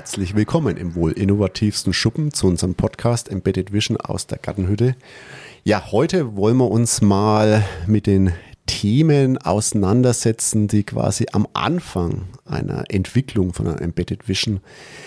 Herzlich willkommen im wohl innovativsten Schuppen zu unserem Podcast Embedded Vision aus der Gartenhütte. Ja, heute wollen wir uns mal mit den Themen auseinandersetzen, die quasi am Anfang einer Entwicklung von einem Embedded Vision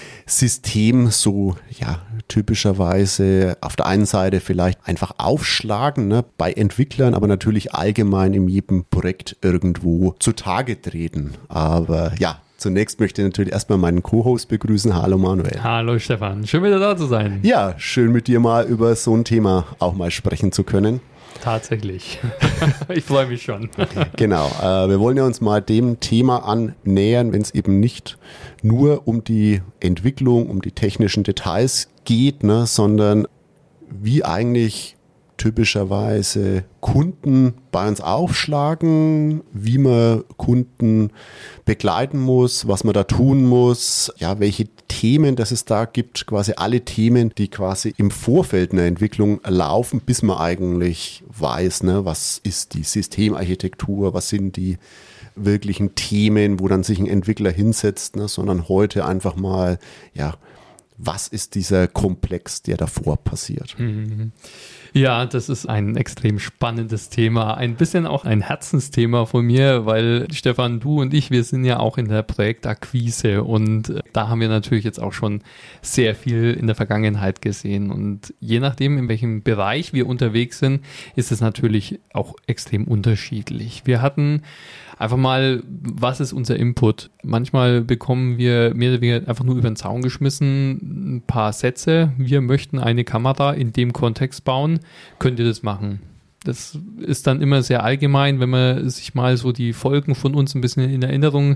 System so typischerweise auf der einen Seite vielleicht einfach aufschlagen, ne, bei Entwicklern, aber natürlich allgemein in jedem Projekt irgendwo zutage treten. Aber ja, zunächst möchte ich natürlich erstmal meinen Co-Host begrüßen. Hallo Manuel. Hallo Stefan, schön wieder da zu sein. Ja, schön mit dir mal über so ein Thema auch mal sprechen zu können. Tatsächlich. Ich freue mich schon. Genau, wir wollen ja uns mal dem Thema annähern, wenn es eben nicht nur um die Entwicklung, um die technischen Details geht, ne, sondern wie eigentlich typischerweise Kunden bei uns aufschlagen, wie man Kunden begleiten muss, was man da tun muss, ja, welche Themen, dass es da gibt, quasi alle Themen, die quasi im Vorfeld einer Entwicklung laufen, bis man eigentlich weiß, ne, was ist die Systemarchitektur, was sind die wirklichen Themen, wo dann sich ein Entwickler hinsetzt, ne, sondern heute einfach mal, ja, was ist dieser Komplex, der davor passiert? Ja, das ist ein extrem spannendes Thema. Ein bisschen auch ein Herzensthema von mir, weil Stefan, du und ich, wir sind ja auch in der Projektakquise und da haben wir natürlich jetzt auch schon sehr viel in der Vergangenheit gesehen. Und je nachdem, in welchem Bereich wir unterwegs sind, ist es natürlich auch extrem unterschiedlich. Wir hatten einfach mal, was ist unser Input? Manchmal bekommen wir mehr oder weniger einfach nur über den Zaun geschmissen, ein paar Sätze. Wir möchten eine Kamera in dem Kontext bauen. Könnt ihr das machen? Das ist dann immer sehr allgemein, wenn man sich mal so die Folgen von uns ein bisschen in Erinnerung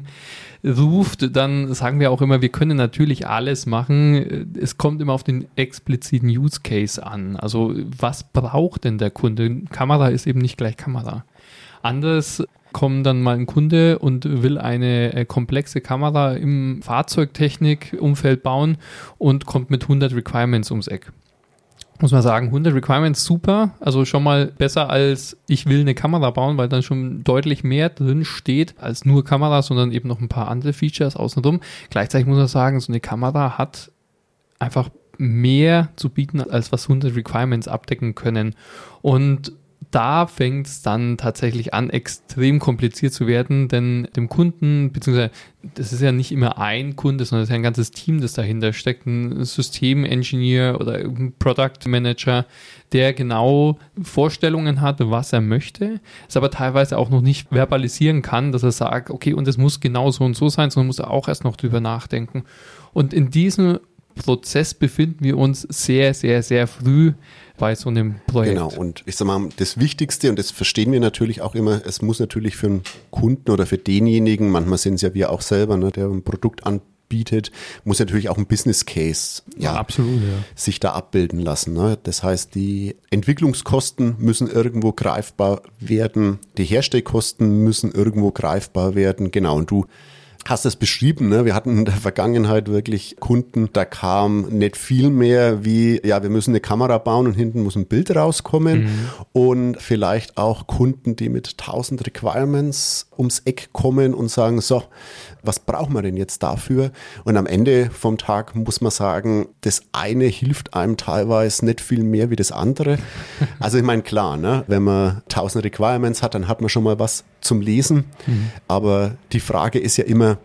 ruft, dann sagen wir auch immer, wir können natürlich alles machen. Es kommt immer auf den expliziten Use Case an. Also was braucht denn der Kunde? Kamera ist eben nicht gleich Kamera. Anders kommt dann mal ein Kunde und will eine komplexe Kamera im Fahrzeugtechnik-Umfeld bauen und kommt mit 100 Requirements ums Eck. Muss man sagen, 100 Requirements super, also schon mal besser als ich will eine Kamera bauen, weil dann schon deutlich mehr drin steht als nur Kamera, sondern eben noch ein paar andere Features außenrum. Gleichzeitig muss man sagen, so eine Kamera hat einfach mehr zu bieten, als was 100 Requirements abdecken können. Und da fängt es dann tatsächlich an, extrem kompliziert zu werden, denn dem Kunden, beziehungsweise das ist ja nicht immer ein Kunde, sondern es ist ja ein ganzes Team, das dahinter steckt, ein Systemingenieur oder ein Product Manager, der genau Vorstellungen hat, was er möchte, es aber teilweise auch noch nicht verbalisieren kann, dass er sagt, okay, und es muss genau so und so sein, sondern muss er auch erst noch drüber nachdenken. Und in diesem Prozess befinden wir uns sehr, sehr, sehr früh bei so einem Projekt. Genau, und ich sag mal, das Wichtigste, und das verstehen wir natürlich auch immer, es muss natürlich für einen Kunden oder für denjenigen, manchmal sind es ja wir auch selber, ne, der ein Produkt anbietet, muss natürlich auch ein Business Case absolut, sich da abbilden lassen. Ne? Das heißt, die Entwicklungskosten müssen irgendwo greifbar werden, die Herstellkosten müssen irgendwo greifbar werden. Genau, und du hast es beschrieben, ne? Wir hatten in der Vergangenheit wirklich Kunden, da kam nicht viel mehr wie, ja, wir müssen eine Kamera bauen und hinten muss ein Bild rauskommen und vielleicht auch Kunden, die mit 1000 Requirements ums Eck kommen und sagen, so, was brauchen wir denn jetzt dafür? Und am Ende vom Tag muss man sagen, das eine hilft einem teilweise nicht viel mehr wie das andere. Also ich meine, klar, ne? Wenn man 1000 Requirements hat, dann hat man schon mal was zum Lesen. Aber die Frage ist ja immer,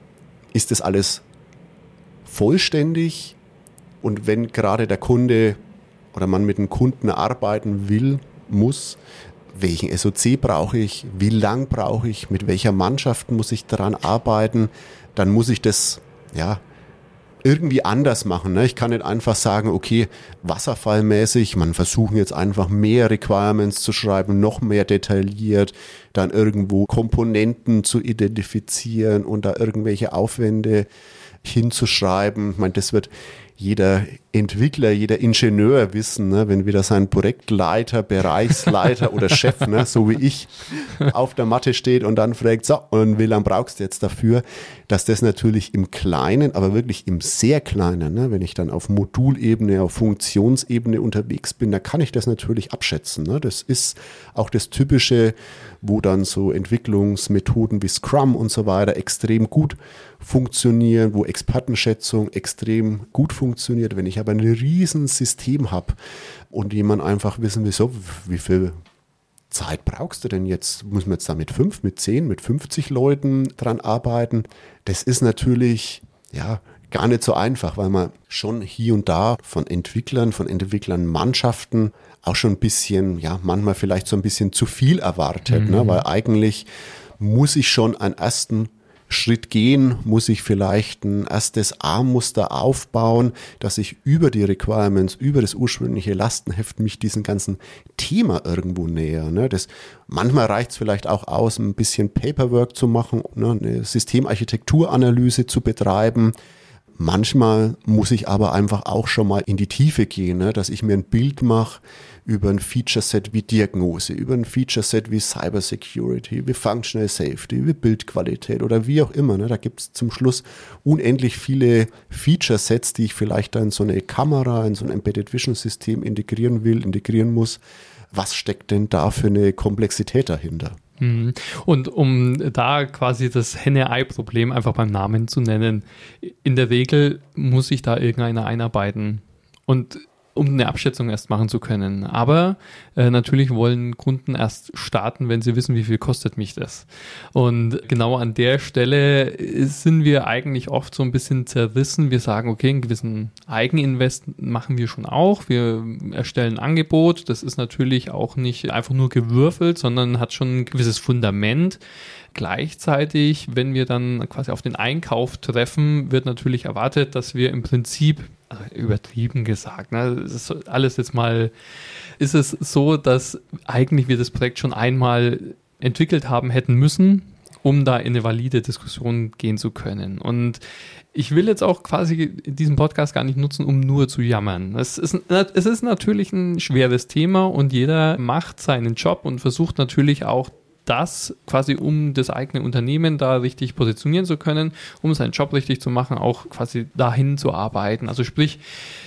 ist das alles vollständig? Und wenn gerade der Kunde oder man mit dem Kunden arbeiten will, muss, welchen SOC brauche ich? Wie lang brauche ich? Mit welcher Mannschaft muss ich daran arbeiten? Dann muss ich das, ja, irgendwie anders machen. Ne? Ich kann nicht einfach sagen, okay, wasserfallmäßig, man versuchen jetzt einfach mehr Requirements zu schreiben, noch mehr detailliert, dann irgendwo Komponenten zu identifizieren und da irgendwelche Aufwände hinzuschreiben. Ich meine, das wird jeder Entwickler, jeder Ingenieur wissen, ne, wenn wieder sein Projektleiter, Bereichsleiter oder Chef, ne, so wie ich, auf der Matte steht und dann fragt, so, und wie lange brauchst du jetzt dafür, dass das natürlich im Kleinen, aber wirklich im sehr Kleinen, ne, wenn ich dann auf Modulebene, auf Funktionsebene unterwegs bin, da kann ich das natürlich abschätzen. Ne. Das ist auch das Typische, wo dann so Entwicklungsmethoden wie Scrum und so weiter extrem gut funktionieren, wo Expertenschätzung extrem gut funktioniert. Wenn ich aber ein riesen System habe und jemand einfach wissen will, so, wie viel Zeit brauchst du denn jetzt? Muss man jetzt da mit 5, mit 10, mit 50 Leuten dran arbeiten? Das ist natürlich, ja, gar nicht so einfach, weil man schon hier und da von Entwicklern-Mannschaften auch schon ein bisschen, ja, manchmal vielleicht so ein bisschen zu viel erwartet, ne? Weil eigentlich muss ich schon einen ersten Schritt gehen, muss ich vielleicht ein erstes A-Muster aufbauen, dass ich über die Requirements, über das ursprüngliche Lastenheft mich diesem ganzen Thema irgendwo näher. Ne? Manchmal reicht es vielleicht auch aus, ein bisschen Paperwork zu machen, ne? Eine Systemarchitekturanalyse zu betreiben. Manchmal muss ich aber einfach auch schon mal in die Tiefe gehen, ne? Dass ich mir ein Bild mache über ein Feature-Set wie Diagnose, über ein Feature-Set wie Cybersecurity, wie Functional Safety, wie Bildqualität oder wie auch immer. Ne? Da gibt es zum Schluss unendlich viele Feature-Sets, die ich vielleicht dann in so eine Kamera, in so ein Embedded Vision-System integrieren muss. Was steckt denn da für eine Komplexität dahinter? Und um da quasi das Henne-Ei-Problem einfach beim Namen zu nennen, in der Regel muss sich da irgendeiner einarbeiten und um eine Abschätzung erst machen zu können. Aber natürlich wollen Kunden erst starten, wenn sie wissen, wie viel kostet mich das. Und genau an der Stelle sind wir eigentlich oft so ein bisschen zerrissen. Wir sagen, okay, einen gewissen Eigeninvest machen wir schon auch. Wir erstellen ein Angebot. Das ist natürlich auch nicht einfach nur gewürfelt, sondern hat schon ein gewisses Fundament. Gleichzeitig, wenn wir dann quasi auf den Einkauf treffen, wird natürlich erwartet, dass wir im Prinzip, also übertrieben gesagt, ne, ist alles jetzt mal, ist es so, dass eigentlich wir das Projekt schon einmal entwickelt haben hätten müssen, um da in eine valide Diskussion gehen zu können. Und ich will jetzt auch quasi diesen Podcast gar nicht nutzen, um nur zu jammern. Es ist natürlich ein schweres Thema und jeder macht seinen Job und versucht natürlich auch das quasi, um das eigene Unternehmen da richtig positionieren zu können, um seinen Job richtig zu machen, auch quasi dahin zu arbeiten. Also sprich,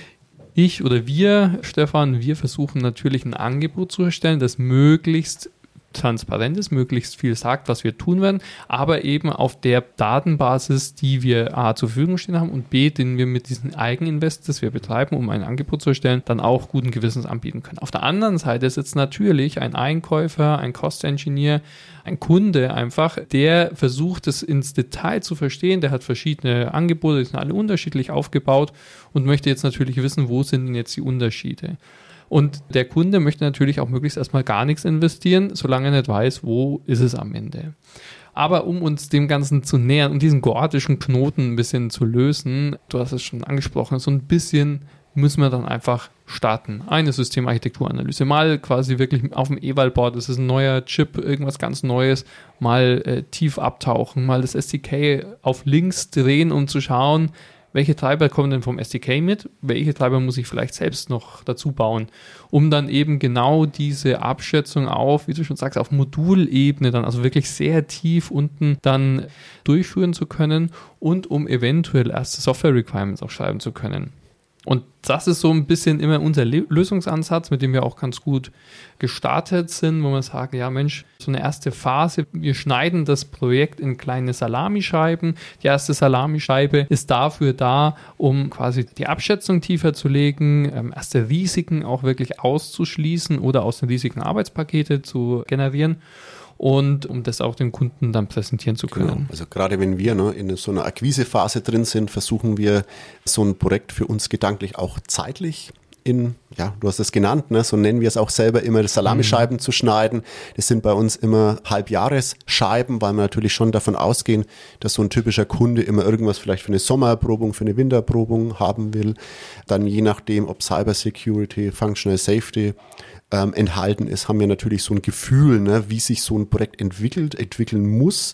ich oder wir, Stefan, wir versuchen natürlich ein Angebot zu erstellen, das möglichst transparent ist, möglichst viel sagt, was wir tun werden, aber eben auf der Datenbasis, die wir A zur Verfügung stehen haben und B, den wir mit diesen Eigeninvest, das wir betreiben, um ein Angebot zu erstellen, dann auch guten Gewissens anbieten können. Auf der anderen Seite sitzt natürlich ein Einkäufer, ein Cost-Engineer, ein Kunde einfach, der versucht, es ins Detail zu verstehen, der hat verschiedene Angebote, die sind alle unterschiedlich aufgebaut und möchte jetzt natürlich wissen, wo sind denn jetzt die Unterschiede. Und der Kunde möchte natürlich auch möglichst erstmal gar nichts investieren, solange er nicht weiß, wo ist es am Ende. Aber um uns dem Ganzen zu nähern, um diesen gordischen Knoten ein bisschen zu lösen, du hast es schon angesprochen, so ein bisschen müssen wir dann einfach starten. Eine Systemarchitekturanalyse, mal quasi wirklich auf dem Eval-Board, das ist ein neuer Chip, irgendwas ganz Neues, mal tief abtauchen, mal das SDK auf links drehen, um zu schauen, welche Treiber kommen denn vom SDK mit, welche Treiber muss ich vielleicht selbst noch dazu bauen, um dann eben genau diese Abschätzung auf, wie du schon sagst, auf Modulebene dann, also wirklich sehr tief unten dann durchführen zu können und um eventuell erste Software-Requirements auch schreiben zu können. Und das ist so ein bisschen immer unser Lösungsansatz, mit dem wir auch ganz gut gestartet sind, wo wir sagen, ja Mensch, so eine erste Phase, wir schneiden das Projekt in kleine Salamischeiben. Die erste Salamischeibe ist dafür da, um quasi die Abschätzung tiefer zu legen, erste Risiken auch wirklich auszuschließen oder aus den Risiken Arbeitspakete zu generieren. Und um das auch dem Kunden dann präsentieren zu können. Genau. Also gerade wenn wir in so einer Akquisephase drin sind, versuchen wir so ein Projekt für uns gedanklich auch zeitlich du hast es genannt, so nennen wir es auch selber immer, Salamischeiben zu schneiden. Das sind bei uns immer Halbjahresscheiben, weil wir natürlich schon davon ausgehen, dass so ein typischer Kunde immer irgendwas vielleicht für eine Sommererprobung, für eine Wintererprobung haben will. Dann je nachdem, ob Cybersecurity, Functional Safety enthalten ist, haben wir natürlich so ein Gefühl, wie sich so ein Projekt entwickeln muss,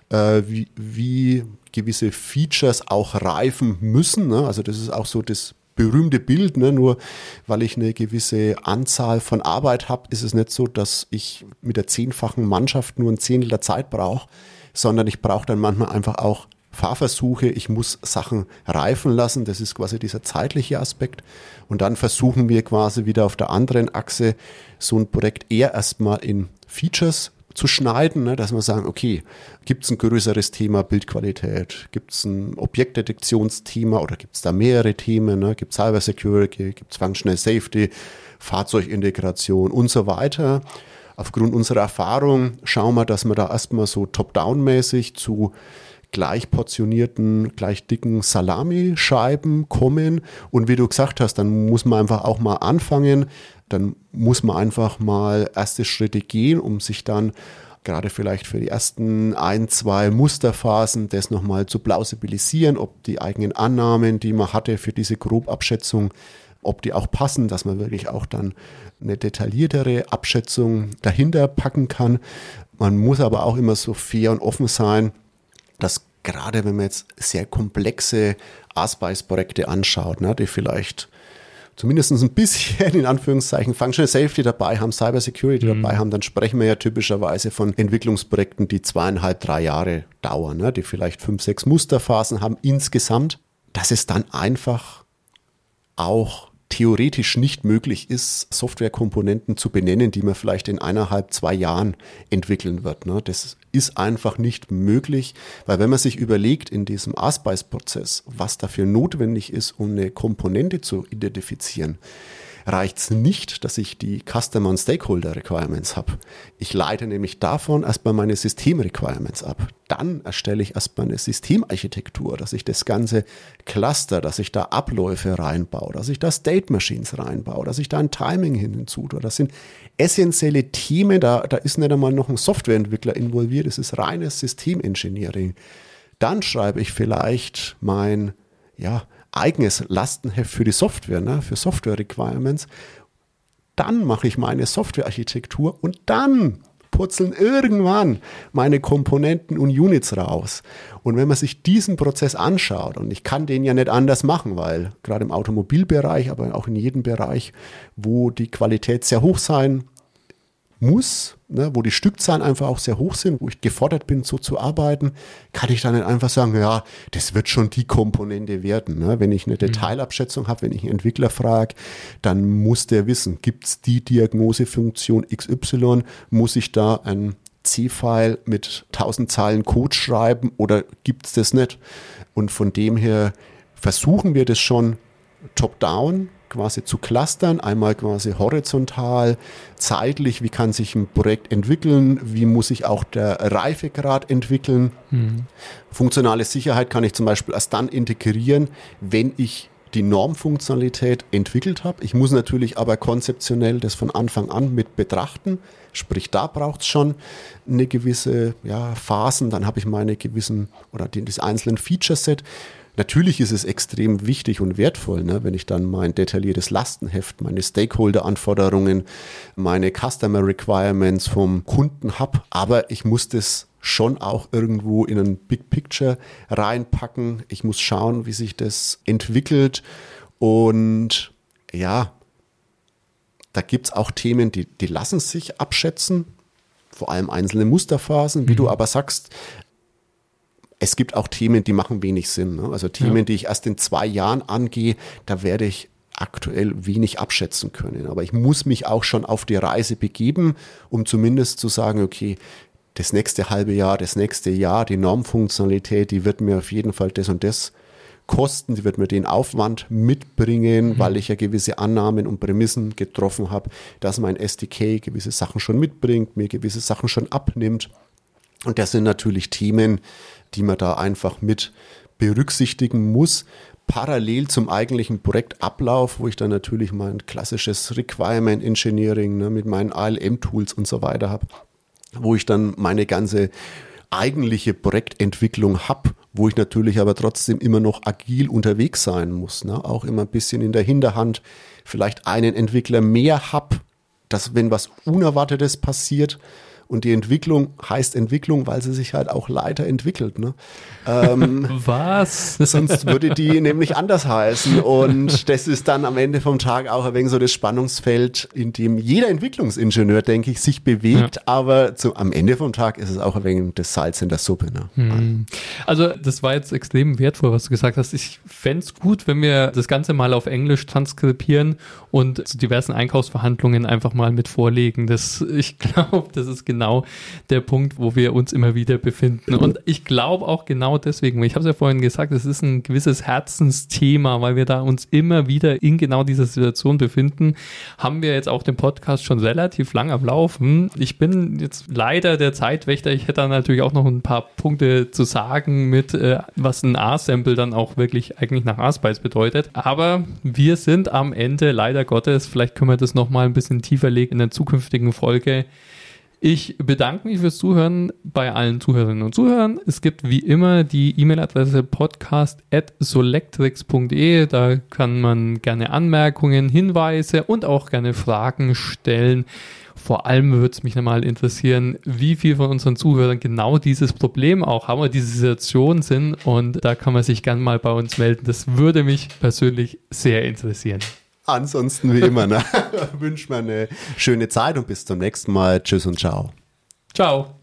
wie gewisse Features auch reifen müssen. Also das ist auch so das berühmte Bild, nur weil ich eine gewisse Anzahl von Arbeit habe, ist es nicht so, dass ich mit der 10-fachen Mannschaft nur ein Zehntel der Zeit brauche, sondern ich brauche dann manchmal einfach auch Fahrversuche, ich muss Sachen reifen lassen, das ist quasi dieser zeitliche Aspekt und dann versuchen wir quasi wieder auf der anderen Achse so ein Projekt eher erstmal in Features zu schneiden, ne, dass wir sagen, okay, gibt es ein größeres Thema Bildqualität, gibt es ein Objektdetektionsthema oder gibt es da mehrere Themen, ne, gibt es Cyber Security, gibt es Functional Safety, Fahrzeugintegration und so weiter. Aufgrund unserer Erfahrung schauen wir, dass wir da erstmal so top-down-mäßig zu gleich portionierten, gleich dicken Salamischeiben kommen. Und wie du gesagt hast, dann muss man einfach auch mal anfangen, dann muss man einfach mal erste Schritte gehen, um sich dann gerade vielleicht für die ersten 1, 2 Musterphasen das nochmal zu plausibilisieren, ob die eigenen Annahmen, die man hatte für diese Grobabschätzung, ob die auch passen, dass man wirklich auch dann eine detailliertere Abschätzung dahinter packen kann. Man muss aber auch immer so fair und offen sein, dass gerade wenn man jetzt sehr komplexe ASPICE-Projekte anschaut, ne, die vielleicht zumindest ein bisschen in Anführungszeichen Functional Safety dabei haben, Cyber Security dabei haben, dann sprechen wir ja typischerweise von Entwicklungsprojekten, die 2,5, 3 Jahre dauern, ne, die vielleicht 5, 6 Musterphasen haben insgesamt, dass es dann einfach auch theoretisch nicht möglich ist, Softwarekomponenten zu benennen, die man vielleicht in 1,5, 2 Jahren entwickeln wird. Ne? Das ist einfach nicht möglich, weil wenn man sich überlegt in diesem ASPICE-Prozess, was dafür notwendig ist, um eine Komponente zu identifizieren, reicht es nicht, dass ich die Customer- und Stakeholder-Requirements habe. Ich leite nämlich davon erstmal meine System-Requirements ab. Dann erstelle ich erstmal eine Systemarchitektur, dass ich das ganze Cluster, dass ich da Abläufe reinbaue, dass ich da State Machines reinbaue, dass ich da ein Timing hinzutue. Das sind essentielle Themen, da ist nicht einmal noch ein Softwareentwickler involviert, das ist reines Systemengineering. Dann schreibe ich vielleicht mein, eigenes Lastenheft für die Software, ne, für Software-Requirements. Dann mache ich meine Softwarearchitektur und dann purzeln irgendwann meine Komponenten und Units raus. Und wenn man sich diesen Prozess anschaut, und ich kann den ja nicht anders machen, weil gerade im Automobilbereich, aber auch in jedem Bereich, wo die Qualität sehr hoch sein muss, ne, wo die Stückzahlen einfach auch sehr hoch sind, wo ich gefordert bin, so zu arbeiten, kann ich dann nicht einfach sagen, ja, das wird schon die Komponente werden. Ne? Wenn ich eine Detailabschätzung habe, wenn ich einen Entwickler frage, dann muss der wissen, gibt es die Diagnosefunktion XY, muss ich da ein C-File mit 1000 Zeilen Code schreiben oder gibt es das nicht? Und von dem her versuchen wir das schon top-down quasi zu clustern, einmal quasi horizontal, zeitlich, wie kann sich ein Projekt entwickeln, wie muss sich auch der Reifegrad entwickeln. Funktionale Sicherheit kann ich zum Beispiel erst dann integrieren, wenn ich die Normfunktionalität entwickelt habe. Ich muss natürlich aber konzeptionell das von Anfang an mit betrachten, sprich da braucht es schon eine gewisse Phasen, dann habe ich meine gewissen oder das einzelnen Feature-Set. Natürlich ist es extrem wichtig und wertvoll, ne, wenn ich dann mein detailliertes Lastenheft, meine Stakeholder-Anforderungen, meine Customer Requirements vom Kunden habe, aber ich muss das schon auch irgendwo in ein Big Picture reinpacken. Ich muss schauen, wie sich das entwickelt und da gibt es auch Themen, die lassen sich abschätzen, vor allem einzelne Musterphasen, wie du aber sagst. Es gibt auch Themen, die machen wenig Sinn. Ne? Also Themen, die ich erst in 2 Jahren angehe, da werde ich aktuell wenig abschätzen können. Aber ich muss mich auch schon auf die Reise begeben, um zumindest zu sagen, okay, das nächste halbe Jahr, das nächste Jahr, die Normfunktionalität, die wird mir auf jeden Fall das und das kosten, die wird mir den Aufwand mitbringen, weil ich ja gewisse Annahmen und Prämissen getroffen habe, dass mein SDK gewisse Sachen schon mitbringt, mir gewisse Sachen schon abnimmt. Und das sind natürlich Themen, die man da einfach mit berücksichtigen muss, parallel zum eigentlichen Projektablauf, wo ich dann natürlich mein klassisches Requirement Engineering, ne, mit meinen ALM-Tools und so weiter habe, wo ich dann meine ganze eigentliche Projektentwicklung habe, wo ich natürlich aber trotzdem immer noch agil unterwegs sein muss, ne, auch immer ein bisschen in der Hinterhand vielleicht einen Entwickler mehr habe, dass wenn was Unerwartetes passiert, und die Entwicklung heißt Entwicklung, weil sie sich halt auch weiterentwickelt. Ne? Was? Sonst würde die nämlich anders heißen. Und das ist dann am Ende vom Tag auch ein wenig so das Spannungsfeld, in dem jeder Entwicklungsingenieur, denke ich, sich bewegt. Ja. Aber am Ende vom Tag ist es auch ein wenig das Salz in der Suppe. Ne? Also das war jetzt extrem wertvoll, was du gesagt hast. Ich fände es gut, wenn wir das Ganze mal auf Englisch transkribieren und zu diversen Einkaufsverhandlungen einfach mal mit vorlegen. Ich glaube, das ist genau genau der Punkt, wo wir uns immer wieder befinden. Und ich glaube auch genau deswegen, ich habe es ja vorhin gesagt, es ist ein gewisses Herzensthema, weil wir da uns immer wieder in genau dieser Situation befinden, haben wir jetzt auch den Podcast schon relativ lang am Laufen. Ich bin jetzt leider der Zeitwächter. Ich hätte da natürlich auch noch ein paar Punkte zu sagen mit, was ein A-Sample dann auch wirklich eigentlich nach A-Spice bedeutet. Aber wir sind am Ende, leider Gottes, vielleicht können wir das nochmal ein bisschen tiefer legen in der zukünftigen Folge. Ich bedanke mich fürs Zuhören bei allen Zuhörerinnen und Zuhörern. Es gibt wie immer die E-Mail-Adresse podcast@solectrix.de. Da kann man gerne Anmerkungen, Hinweise und auch gerne Fragen stellen. Vor allem würde es mich nochmal interessieren, wie viele von unseren Zuhörern genau dieses Problem auch haben oder diese Situation sind. Und da kann man sich gerne mal bei uns melden. Das würde mich persönlich sehr interessieren. Ansonsten wie immer, wünsche mir eine schöne Zeit und bis zum nächsten Mal. Tschüss und ciao. Ciao.